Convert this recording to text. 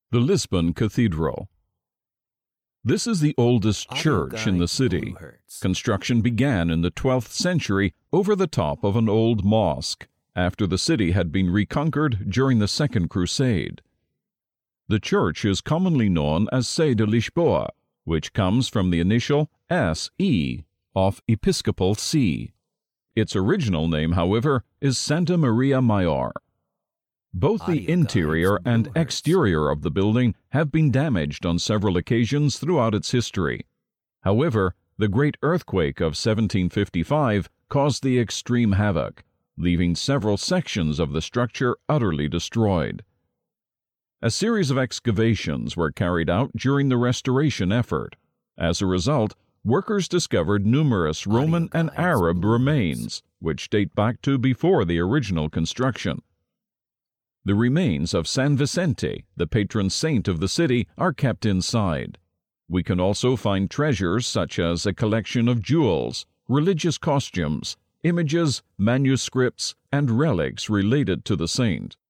The Lisbon Cathedral. This is the oldest church in the city. Construction began in the 12th century over the top of an old mosque, after the city had been reconquered during the Second Crusade. The church is commonly known as Sé de Lisboa, which comes from the initial S.E. of Episcopal See. Its original name, however, is Santa Maria Maior. Both the interior and exterior of the building have been damaged on several occasions throughout its history. However, the great earthquake of 1755 caused the extreme havoc, leaving several sections of the structure utterly destroyed. A series of excavations were carried out during the restoration effort. As a result, workers discovered numerous Roman and Arab remains, which date back to before the original construction. The remains of San Vicente, the patron saint of the city, are kept inside. We can also find treasures such as a collection of jewels, religious costumes, images, manuscripts, and relics related to the saint.